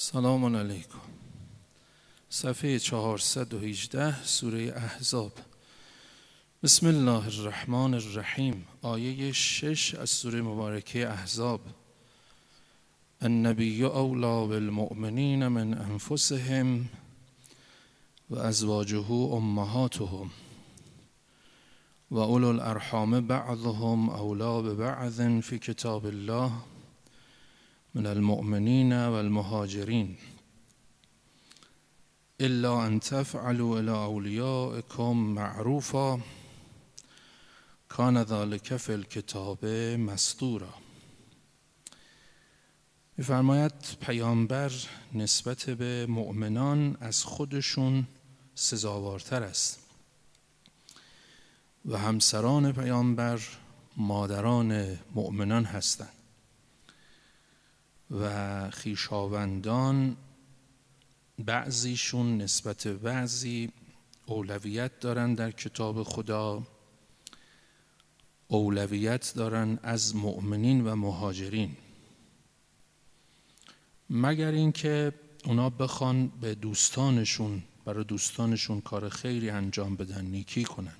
سلام علیکم. صفحه 418 سوره احزاب. بسم الله الرحمن الرحیم. آیه 6 از سوره مبارکه احزاب. النبی اولی بالمؤمنین من انفسهم و ازواجه امهاتهم و اولو الارحام بعضهم اولی ببعض فی کتاب الله من المؤمنین و المهاجرین الا ان تفعلوا الى اولیائکم معروفا کان ذلک فی الکتاب مسطورا. می‌فرماید پیامبر نسبت به مؤمنان از خودشون سزاوارتر است و همسران پیامبر مادران مؤمنان هستند و خویشاوندان بعضیشون نسبت به بعضی اولویت دارن در کتاب خدا، اولویت دارن از مؤمنین و مهاجرین، مگر اینکه اونا بخوان به دوستانشون، برای دوستانشون کار خیری انجام بدن، نیکی کنن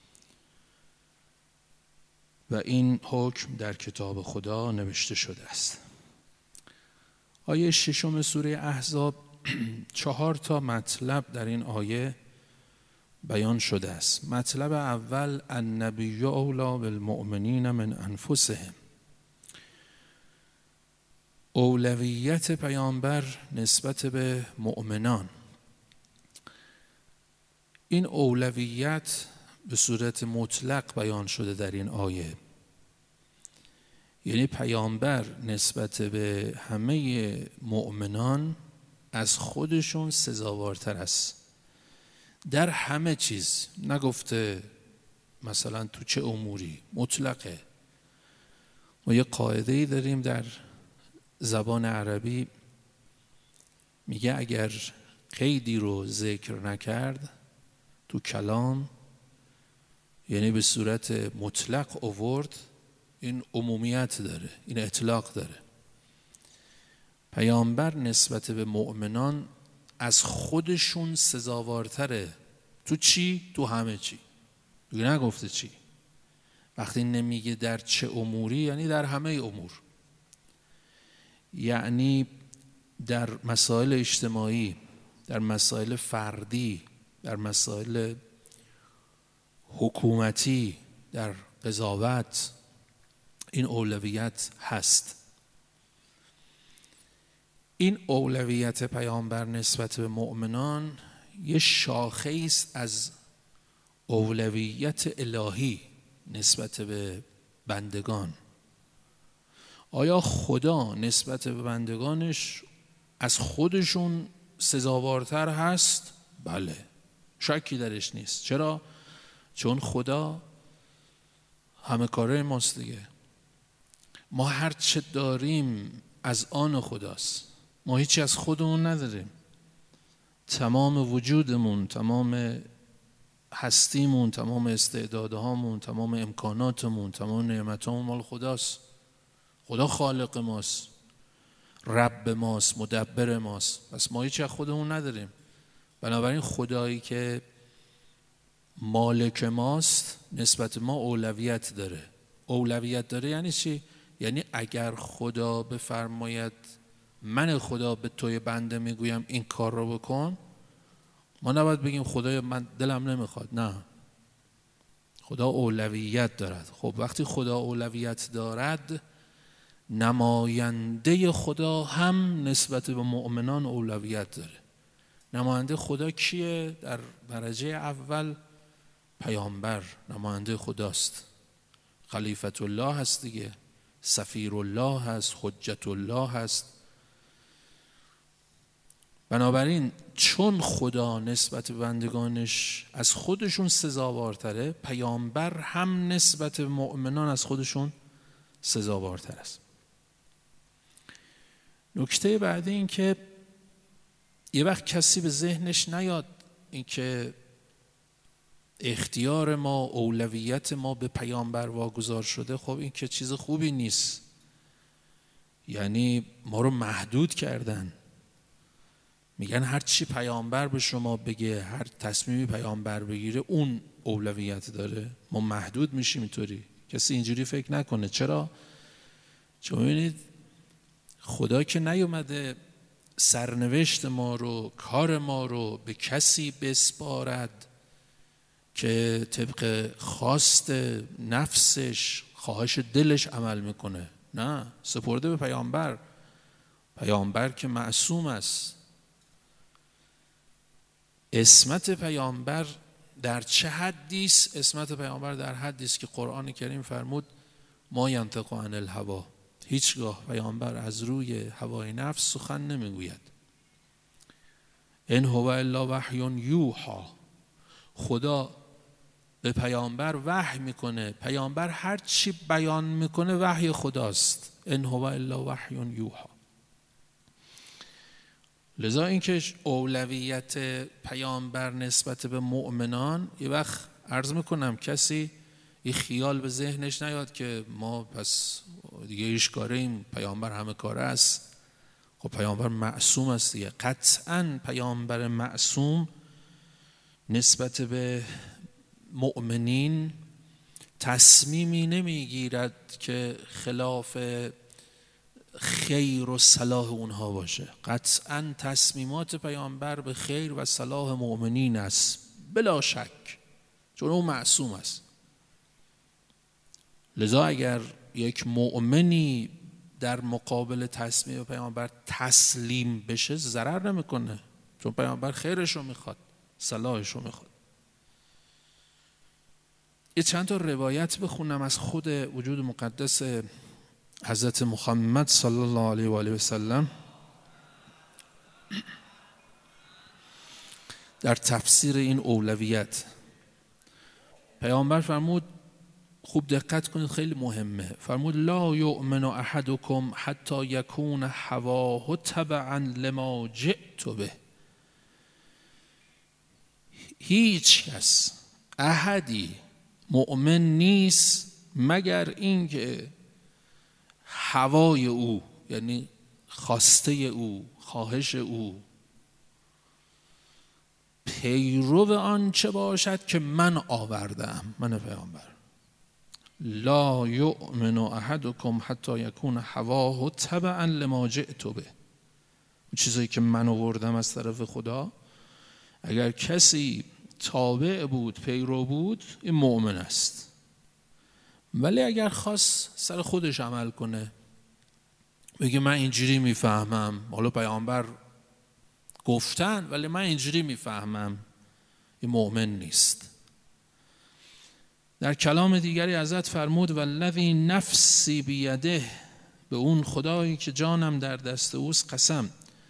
و این حکم در کتاب خدا نوشته شده است. آیه 6 سوره احزاب 4 تا مطلب در این آیه بیان شده است. مطلب اول النبی اولی بالمؤمنین من انفسهم، اولویت پیامبر نسبت به مؤمنان. این اولویت به صورت مطلق بیان شده در این آیه، یعنی پیامبر نسبت به همه مؤمنان از خودشون سزاوارتر است در همه چیز. نگفته مثلا تو چه اموری، مطلقه. ما یه قاعده‌ای داریم در زبان عربی، میگه اگر قیدی رو ذکر نکرد تو کلام، یعنی به صورت مطلق آورد، این عمومیت داره، این اطلاق داره. پیامبر نسبت به مؤمنان از خودشون سزاوارتره. تو چی؟ تو همه چی. دیگه نگفته چی. وقتی نمیگه در چه اموری، یعنی در همه امور، یعنی در مسائل اجتماعی، در مسائل فردی، در مسائل حکومتی، در قضاوت، این اولویت هست. این اولویت پیامبر نسبت به مؤمنان یه شاخه است از اولویت الهی نسبت به بندگان. آیا خدا نسبت به بندگانش از خودشون سزاوارتر هست؟ بله، شکی درش نیست. چرا؟ چون خدا همه کاره ماست دیگه. ما هر چه داریم از آن خداست، ما هیچی از خودمون نداریم. تمام وجودمون، تمام هستیمون، تمام استعدادهامون، تمام امکاناتمون، تمام نعمتامون مال خداست. خدا خالق ماست، رب ماست، مدبر ماست. پس ما هیچی از خودمون نداریم. بنابراین خدایی که مالک ماست نسبت ما اولویت داره. اولویت داره یعنی چی؟ یعنی اگر خدا بفرماید من خدا به توی بنده میگویم این کار رو بکن، ما نباید بگیم خدای من دلم نمیخواد. نه، خدا اولویت دارد. خب وقتی خدا اولویت دارد، نماینده خدا هم نسبت به مؤمنان اولویت داره. نماینده خدا کیه؟ در درجه اول پیامبر نماینده خداست، خلیفت الله هست دیگه، سفیر الله هست، حجت الله هست. بنابراین چون خدا نسبت به بندگانش از خودشون سزاوارتره، پیامبر هم نسبت به مؤمنان از خودشون سزاوارتر است. نکته بعدی این که یه وقت کسی به ذهنش نیاد این که اختیار ما، اولویت ما به پیامبر واگذار شده، خب این که چیز خوبی نیست. یعنی ما رو محدود کردن، میگن هر چی پیامبر به شما بگه، هر تصمیمی پیامبر بگیره اون اولویت داره. ما محدود میشیم اینطوری. کسی اینجوری فکر نکنه. چرا؟ چون ببینید خدا که نیومده سرنوشت ما رو، کار ما رو به کسی بسپارد که طبق خواست نفسش، خواهش دلش عمل میکنه. نه، سپرده به پیامبر. پیامبر که معصوم است. عصمت پیامبر در چه حدی است؟ عصمت پیامبر در حدی است که قرآن کریم فرمود ما ینطق عن الهوا، هیچگاه پیامبر از روی هوای نفس سخن نمیگوید. ان هو الا وحی یوحی، خدا به پیامبر وحی میکنه. پیامبر هر چی بیان میکنه وحی خداست. ان هو الا وحی یوحی. لذا اینکه اولویت پیامبر نسبت به مؤمنان، یه وقت عرض میکنم کسی یه خیال به ذهنش نیاد که ما پس دیگه ایش کاره ایم، پیامبر همه کاره است. خب پیامبر معصوم است دیگه. قطعاً پیامبر معصوم نسبت به مؤمنین تصمیمی نمیگیرد که خلاف خیر و صلاح اونها باشه. قطعاً تصمیمات پیامبر به خیر و صلاح مؤمنین است بلا شک، چون اون معصوم است. لذا اگر یک مؤمنی در مقابل تصمیم پیامبر تسلیم بشه ضرر نمیکنه، چون پیامبر خیرش رو میخواد، صلاحش رو میخواد. یه چند تا روایت بخونم از خود وجود مقدس حضرت محمد صلی الله علیه و آله و سلم در تفسیر این اولویت. پیامبر فرمود، خوب دقت کنید خیلی مهمه، فرمود لا یؤمن احدکم حتی یکون هواه تبعا لما جئت به. هیچ کس، احدی مؤمن نیست مگر اینکه هوای او، یعنی خواسته او، خواهش او، پیرو آن چه باشد که من آوردم، من پیامبر. لا یؤمن احدکم حتی یکون هواه تبعا لما جئت به. چیزایی که من آوردم از طرف خدا، اگر کسی تابع بود، پیرو بود، این مؤمن است. ولی اگر خواست سر خودش عمل کنه، بگه من اینجوری میفهمم، حالا پیامبر گفتن ولی من اینجوری میفهمم، این مؤمن نیست. در کلام دیگری حضرت فرمود والذی نفسی بیده، به اون خدایی که جانم در دست اوست قسم.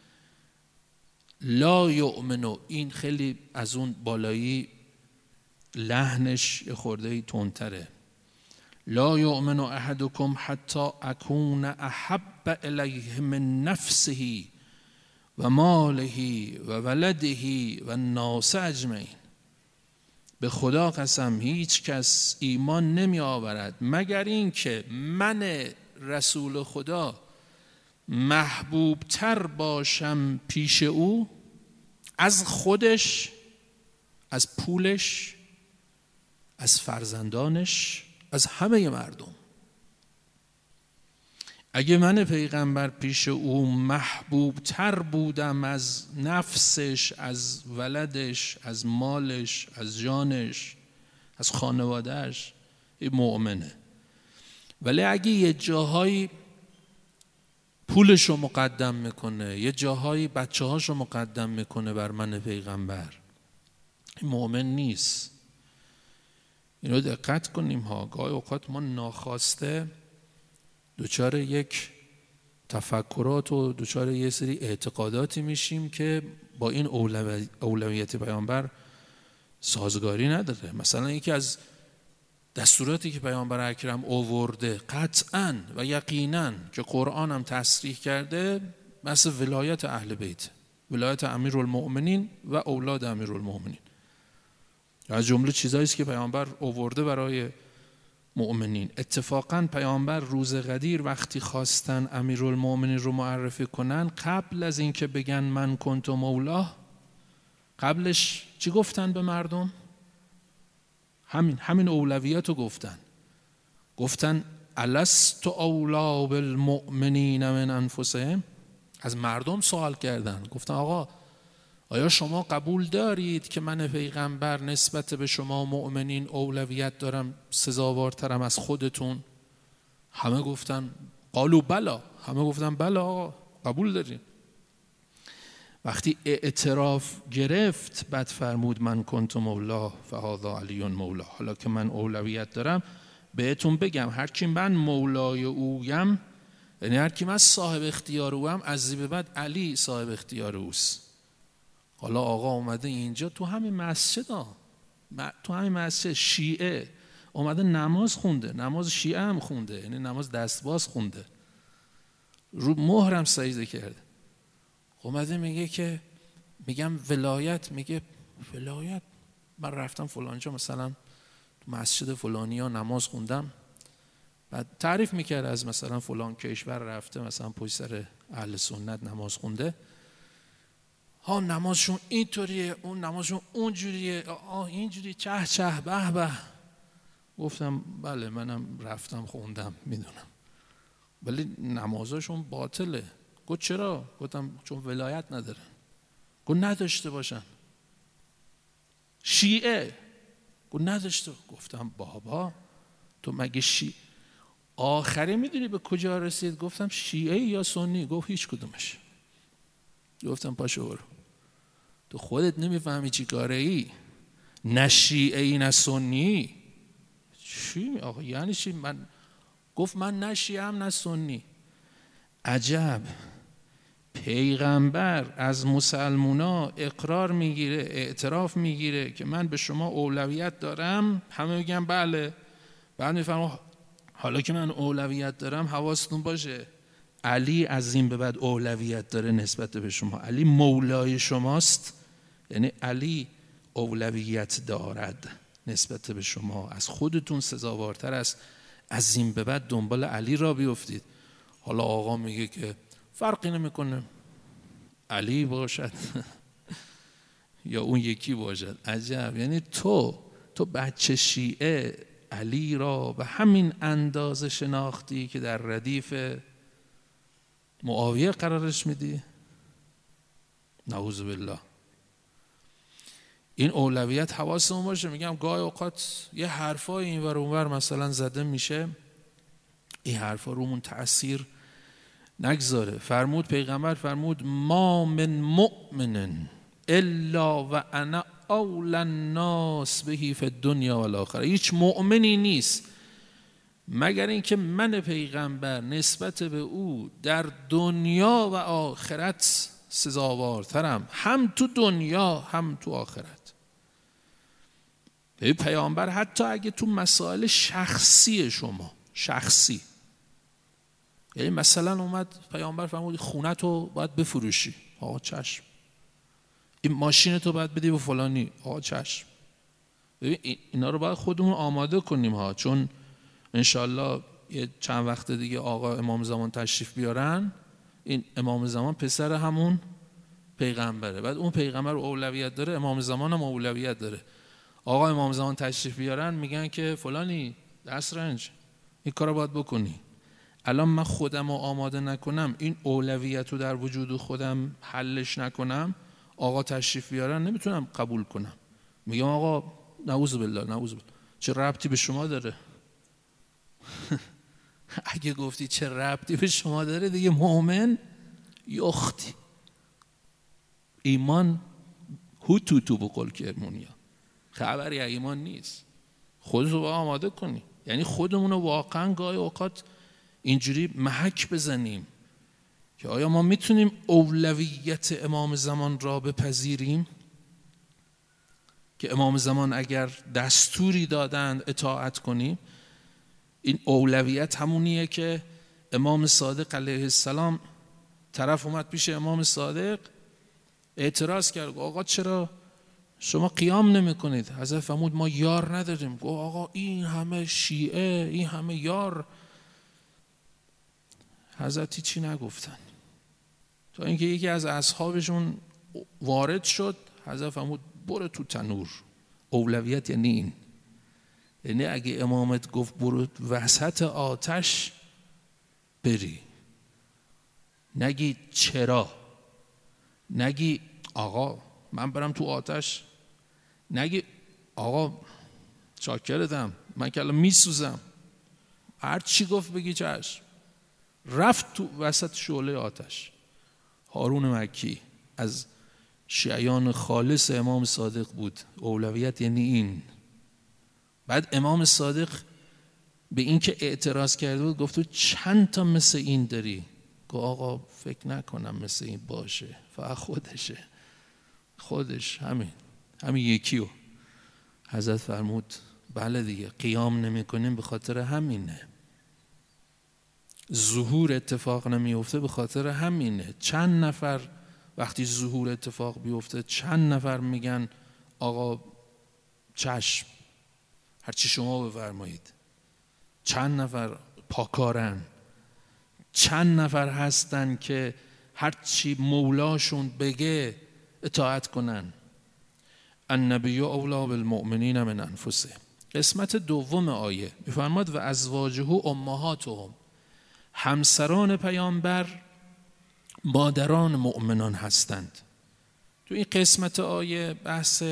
لا یؤمنو، این خیلی از اون بالایی لحنش یه خورده تندتره. لا یؤمن احدکم حتی اکون احب الیه من نفسه و ماله و ولده و الناس اجمعین. به خدا قسم هیچ کس ایمان نمی آورد مگر این که من رسول خدا محبوب تر باشم پیش او از خودش، از پولش، از فرزندانش، از همه مردم. اگه من پیغمبر پیش او محبوب تر بودم از نفسش، از ولدش، از مالش، از جانش، از خانوادهش، این مؤمنه. ولی اگه یه جاهایی پولش رو مقدم میکنه، یه جاهایی بچه هاش رو مقدم میکنه بر من پیغمبر، این مؤمن نیست. اینو دقت کنیم ها. گاهی اوقات ما ناخواسته دوچار یک تفکرات و دوچار یه سری اعتقاداتی میشیم که با این اولویت پیامبر سازگاری نداره. مثلا یکی از دستوراتی که پیامبر اکرم آورده قطعاً و یقیناً که قرآن هم تصریح کرده، بحث ولایت اهل بیت، ولایت امیرالمؤمنین و اولاد امیرالمؤمنین. از جمله چیزایی است که پیامبر آورده برای مؤمنین. اتفاقا پیامبر روز غدیر وقتی خواستن امیرالمؤمنین رو معرفی کنن، قبل از اینکه بگن من کنت مولاه، قبلش چی گفتن به مردم؟ همین اولویات رو گفتن الست اولی بالمؤمنین من انفسهم. از مردم سوال کردن، گفتن آقا آیا شما قبول دارید که من پیغمبر نسبت به شما مؤمنین اولویت دارم، سزاوارترم از خودتون؟ همه گفتن قالوا بلا، همه گفتن بلا آقا قبول داریم. وقتی اعتراف گرفت بعد فرمود من کنت مولاه فهذا علی مولاه. حالا که من اولویت دارم بهتون بگم هر کی من مولای اویم، یعنی هر کی من صاحب اختیار اوم، از به بعد علی صاحب اختیار اوست. حالا آقا اومده اینجا تو همین مسجد شیعه اومده نماز خونده، نماز شیعه هم خونده، یعنی نماز دستباز خونده، رو مهرم سجده کرده، اومده میگه که میگم ولایت، میگه ولایت من رفتم فلانجا مثلا تو مسجد فلانی ها نماز خوندم، بعد تعریف میکرد از مثلا فلان کشور رفته مثلا پشت سر اهل سنت نماز خونده، ها نمازشون اینطوریه، اون نمازشون اونجوریه، اینجوری چه چه به به. گفتم بله منم رفتم خوندم میدونم، ولی نمازشون باطله. گفت چرا؟ گفتم چون ولایت ندارن. گفت نداشته باشن. شیعه؟ گفت نداشته. گفتم بابا تو مگه آخری میدونی به کجا رسید؟ گفتم شیعه یا سنی؟ گفت هیچ کدومش. گفتم پاشو برو، تو خودت نمیفهمی چی کاره ای، نه شیعه ای نه سنی. چی آقا یعنی چی؟ گفت من نه شیعه هم نه سنی. عجب، پیغمبر از مسلمونا اقرار میگیره، اعتراف میگیره که من به شما اولویت دارم، همه میگن بله. بعد میفرما حالا که من اولویت دارم حواستون باشه علی از این به بعد اولویت داره نسبت به شما، علی مولای شماست، یعنی علی اولویت دارد نسبت به شما، از خودتون سزاوارتر است، از این به بعد دنبال علی را بیفتید. حالا آقا میگه که فرقی نمیکنه علی باشد یا اون یکی باشد. عجب، یعنی تو بچه شیعه علی را به همین اندازه شناختی که در ردیف معاویه قرارش میدی؟ نعوذ بالله. این اولویت حواسمون باشه. میگم گاهی اوقات یه حرفای اینور اونور مثلا زده میشه، این حرفا رومون تأثیر نگذاره. فرمود پیغمبر فرمود ما من مؤمن الا و انا اول الناس بهی فی الدنیا و الاخره. هیچ مؤمنی نیست مگر اینکه من پیغمبر نسبت به او در دنیا و آخرت سزاوارترم، هم تو دنیا هم تو آخرت. پیامبر حتی اگه تو مسائل شخصی شما، شخصی، یعنی مثلا اومد پیامبر فرمود خونتو باید بفروشی، آقا چشم. این ماشینتو باید بدی به فلانی، آقا چشم. ببین اینا رو باید خودمون آماده کنیم ها، چون انشالله یه چند وقت دیگه آقا امام زمان تشریف بیارن، این امام زمان پسر همون پیغمبره، بعد اون پیغمبر اولویت داره، امام زمان هم اولویت داره. آقا امام زمان تشریف بیارن میگن که فلانی دست رنج این کارو باید بکنی. الان من خودم رو آماده نکنم، این اولویت رو در وجود خودم حلش نکنم، آقا تشریف بیارن نمیتونم قبول کنم. میگم آقا نعوذ بالله نعوذ بالله، چه ربطی به شما داره؟ اگه گفتی چه ربطی به شما داره دیگه مؤمن یختی ایمان هوتوتو بقول کرمونیا، خبری ایمان نیست. خودتو با آماده کنی، یعنی خودمونو واقعا گاهی اوقات اینجوری محک بزنیم که آیا ما میتونیم اولویت امام زمان را بپذیریم که امام زمان اگر دستوری دادند اطاعت کنیم. این اولویت همونیه که امام صادق علیه السلام طرف اومد پیش امام صادق اعتراض کرد، آقا چرا شما قیام نمی کنید. حضرت فرمود ما یار نداریم. گفت آقا این همه شیعه، این همه یار. حضرت چی نگفتن تا اینکه یکی از اصحابشون وارد شد. حضرت فرمود برو تو تنور. اولویت یعنی این، یعنی اگه امامت گفت برو وسط آتش بری، نگی چرا، نگی آقا من برم تو آتش، نگی آقا چاکرتم من که الان میسوزم، هر چی گفت بگی چشم. رفت تو وسط شعله آتش. هارون مکی از شیعیان خالص امام صادق بود. اولویت یعنی این. بعد امام صادق به این که اعتراض کرده بود گفت تو چند تا مثل این داری؟ گفت آقا فکر نکنم مثل این باشه، فقط خودش همین یکیو. حضرت فرمود بله دیگه، قیام نمی کنیم به خاطر همینه، ظهور اتفاق نمیفته به خاطر همینه. چند نفر وقتی ظهور اتفاق بیفته چند نفر میگن آقا چشم هرچی شما بفرمایید. چند نفر پاکارن، چند نفر هستن که هرچی مولاشون بگه اطاعت کنن. النبی اولی بالمؤمنین من انفسهم. قسمت دوم آیه میفرماد و ازواجه امهاتهم، همسران پیامبر مادران مؤمنان هستند. تو این قسمت آیه بحث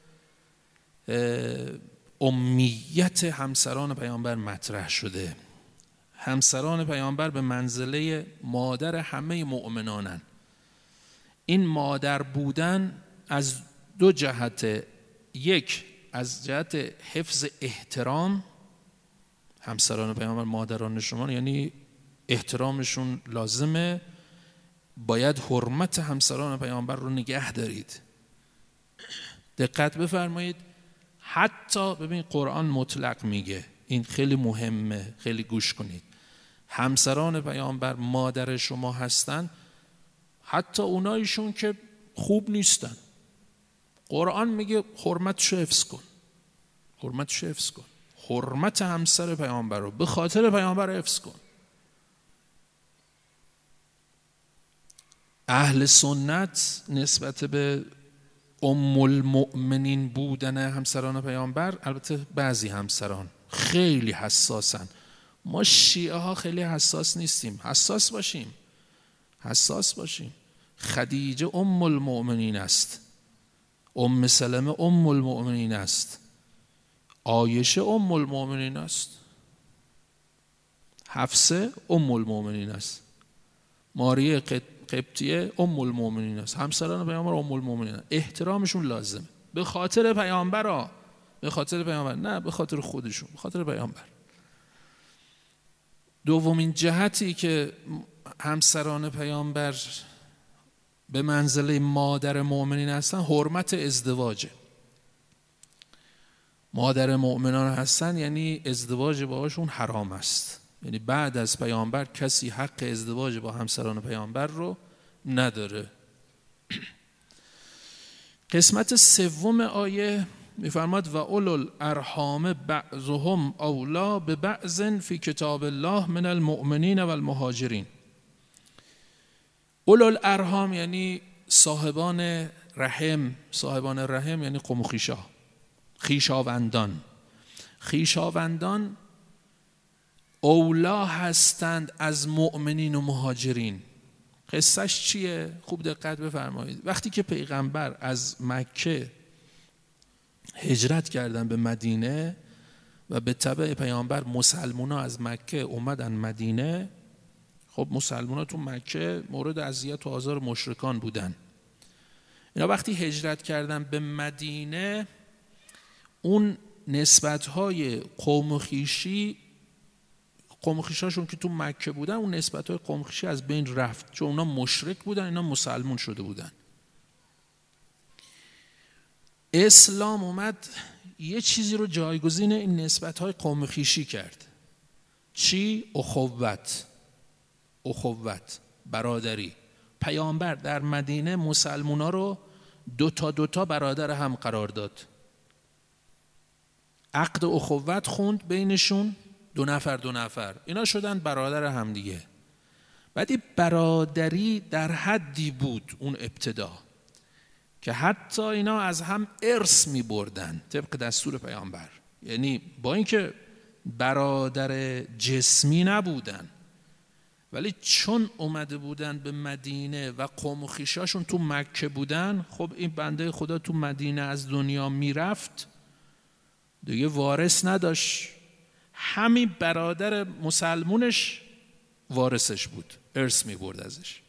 امیت همسران پیامبر مطرح شده. همسران پیامبر به منزله مادر همه مؤمنانن. این مادر بودن از دو جهت. یک، از جهت حفظ احترام. همسران پیامبر مادران شما، یعنی احترامشون لازمه، باید حرمت همسران پیامبر رو نگه دارید. دقت بفرمایید. حتی ببین قرآن مطلق میگه، این خیلی مهمه، خیلی گوش کنید. همسران پیامبر مادر شما هستن، حتی اونایشون که خوب نیستن. قرآن میگه حرمتشو حفظ کن، حرمتشو حفظ کن. حرمت همسر پیامبر رو به خاطر پیامبر حفظ کن. اهل سنت نسبت به ام المؤمنین بودن همسران پیامبر، البته بعضی همسران خیلی حساسن. ما شیعه ها خیلی حساس نیستیم. حساس باشیم. خدیجه ام المؤمنین است، ام سلمه ام المؤمنین است، عایشه ام المؤمنین است، حفصه ام المؤمنین است، ماریه قبطیه ام المؤمنین است. همسران پیامبر ام المؤمنین است. احترامشون لازمه به خاطر پیامبر، به خاطر پیامبر، نه به خاطر خودشون، به خاطر پیامبر. دومین جهتی که همسران پیامبر به منزله مادر مؤمنین هستن، حرمت ازدواجه. مادر مؤمنان هستن یعنی ازدواج باهاشون حرام است. یعنی بعد از پیامبر کسی حق ازدواج با همسران پیامبر رو نداره. قسمت سوم آیه میفرماد و اولو الارحام بعضهم اولا ببعض فی کتاب الله من المؤمنین و المهاجرین. اولو الارحام یعنی صاحبان رحم. صاحبان رحم یعنی قوم و خویشا، خویشاوندان اولا هستند از مؤمنین و مهاجرین. قصهش چیه؟ خوب دقت بفرمایید. وقتی که پیغمبر از مکه هجرت کردن به مدینه و به تبع پیامبر مسلمان ها از مکه اومدن مدینه، خب مسلمان ها تو مکه مورد اذیت و آزار مشرکان بودن. اینا وقتی هجرت کردن به مدینه، اون نسبت‌های قوم و خویشاشون که تو مکه بودن، اون نسبت‌های قوم و خویشی از بین رفت، چون اونا مشرک بودن، اینا مسلمون شده بودن. اسلام اومد یه چیزی رو جایگزین این نسبت‌های قوم و خویشی کرد. چی؟ اخوت، برادری. پیامبر در مدینه مسلمونا رو دوتا برادر هم قرار داد، عقد اخوت خوند بینشون، 2 نفر اینا شدن برادر هم دیگه. بعد این برادری در حدی بود اون ابتدا که حتی اینا از هم ارث می بردن طبق دستور پیامبر. یعنی با اینکه برادر جسمی نبودن، ولی چون اومده بودن به مدینه و قوم و خویشاشون تو مکه بودن، خب این بنده خدا تو مدینه از دنیا میرفت دیگه، وارث نداشت، همین برادر مسلمونش وارثش بود، ارث می برد ازش.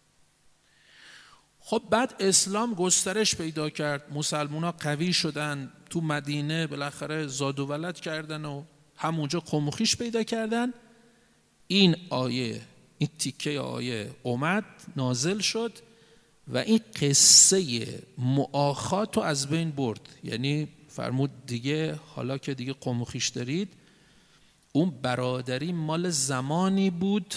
خب بعد اسلام گسترش پیدا کرد، مسلمونا قوی شدن، تو مدینه بالاخره زاد و ولد کردن و همونجا قوم و خویش پیدا کردن. این آیه، این تیکه آیه اومد نازل شد و این قصه مؤاخات رو از بین برد. یعنی فرمود دیگه حالا که دیگه قوم و خویش دارید، اون برادری مال زمانی بود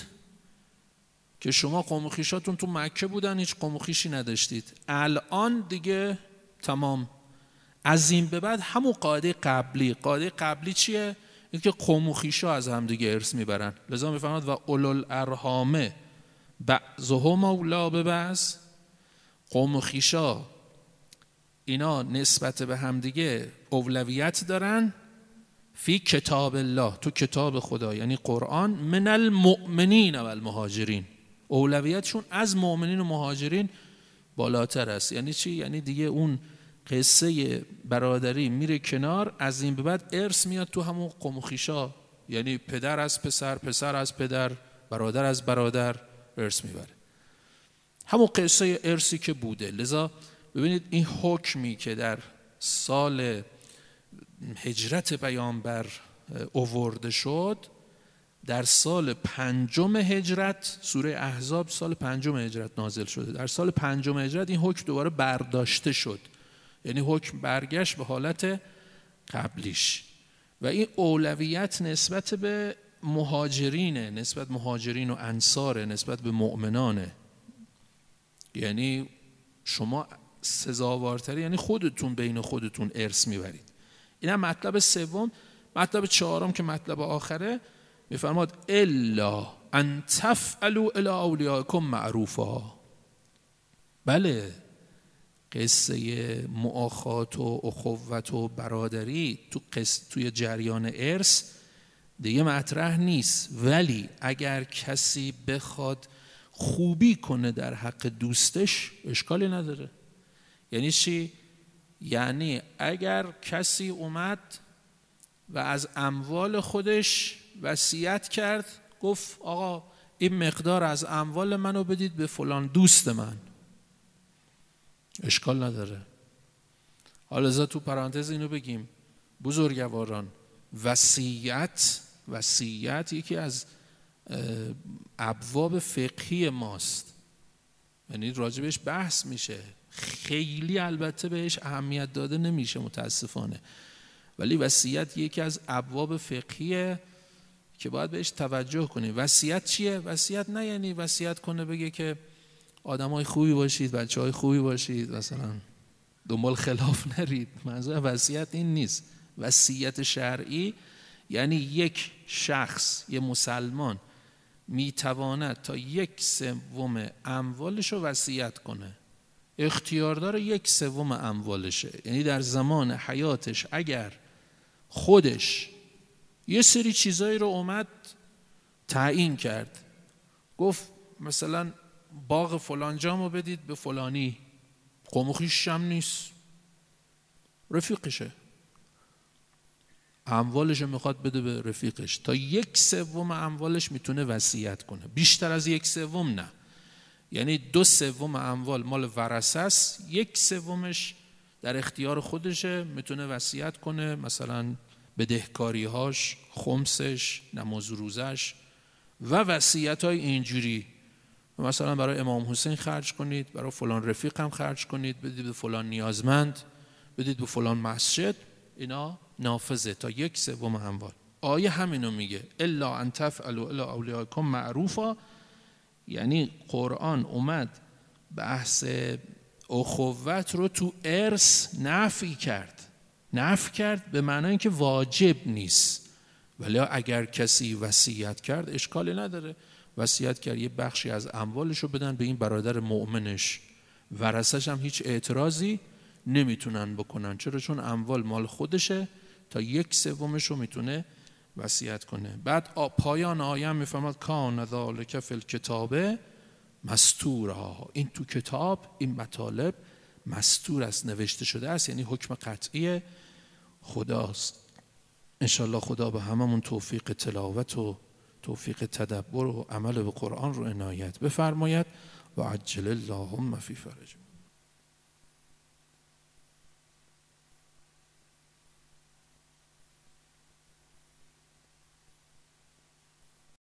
که شما قوم و خویشاتون تو مکه بودن، هیچ قوم و خویشی نداشتید. الان دیگه تمام، از این به بعد همون قاعده قبلی چیه؟ این که قوم و خویشا از هم دیگه ارث میبرن. لذا میفرماد و اولو الارحام بعضهم اولی ببعض، قوم و خویشا اینا نسبت به هم دیگه اولویت دارن فی کتاب الله، تو کتاب خدا یعنی قرآن، من المؤمنین و المهاجرین، اولویتشون از مؤمنین و مهاجرین بالاتر است. یعنی چی؟ یعنی دیگه اون قصه برادری میره کنار، از این به بعد ارث میاد تو همون قوم و خویشا، یعنی پدر از پسر، پسر از پدر، برادر از برادر ارث میبره، همون قصه ارثی که بوده. لذا ببینید این حکمی که در سال هجرت پیامبر آورده شد، در سال 5 هجرت، سوره احزاب سال 5 هجرت نازل شده، در سال 5 هجرت این حکم دوباره برداشته شد، یعنی حکم برگشت به حالت قبلیش و این اولویت نسبت به مهاجرینه، نسبت مهاجرین و انصاره، نسبت به مؤمنانه. یعنی شما سزاوارتری، یعنی خودتون بین خودتون ارث میبرید. این هم مطلب سوم. مطلب چهارم که مطلب آخره، میفرماد الا ان تفعلوا الی اولیاءکم معروفا. بله، قصه مؤاخات و اخوت و برادری توی جریان ارث دیگه مطرح نیست، ولی اگر کسی بخواد خوبی کنه در حق دوستش اشکالی نداره. یعنی چی؟ یعنی اگر کسی اومد و از اموال خودش وصیت کرد، گفت آقا این مقدار از اموال منو بدید به فلان دوست من، اشکال نداره. حالا ازا تو پرانتز اینو بگیم بزرگواران، وصیت یکی از ابواب فقهی ماست، یعنی راجبش بحث میشه، خیلی البته بهش اهمیت داده نمیشه متاسفانه، ولی وصیت یکی از ابواب فقهیه که باید بهش توجه کنیم. وصیت چیه؟ وصیت نه یعنی وصیت کنه بگه که آدمای خوبی باشید، بچهای خوبی باشید، مثلا دنبال خلاف نرید. منظور وصیت این نیست. وصیت شرعی یعنی یک شخص، یک مسلمان میتواند تا 1/3 اموالش رو وصیت کنه، اختیار داره 1/3 اموالشه. یعنی در زمان حیاتش اگر خودش یه سری چیزایی رو اومد تعیین کرد، گفت مثلا باغ فلان جامو بدید به فلانی، قوم و خویشش هم نیست، رفیقشه، اموالش میخواد بده به رفیقش، تا 1/3 اموالش میتونه وصیت کنه، بیشتر از 1/3 نه. یعنی 2/3 اموال مال ورثه است، 1/3 در اختیار خودشه، میتونه وصیت کنه، مثلا بدهکاریهاش، خمسش، نماز روزش و وصیت‌های اینجوری، مثلا برای امام حسین خرج کنید، برای فلان رفیق هم خرج کنید، بدید به فلان نیازمند، بدید به فلان مسجد، اینا نافذه تا 1/3 اموال. آیه همینو میگه الا ان تفعلوا الی اولیاءکم معروفا. یعنی قرآن اومد بحث اخوت رو تو ارث نفی کرد به معنای اینکه واجب نیست. ولی اگر کسی وصیت کرد اشکالی نداره، وصیت کرد یه بخشی از اموالش رو بدن به این برادر مؤمنش، ورثش هم هیچ اعتراضی نمیتونن بکنن. چرا؟ چون اموال مال خودشه، تا 1/3 رو میتونه وصیت کنه. بعد پایان آیه میفهمد کان ذالک فی الکتاب مستورا، این تو کتاب این مطالب مستور است، نوشته شده است، یعنی حکم قطعی خداست. انشالله خدا به هممون توفیق تلاوت و توفیق تدبر و عمل به قرآن رو عنایت بفرماید و عجل اللهم فی فرج.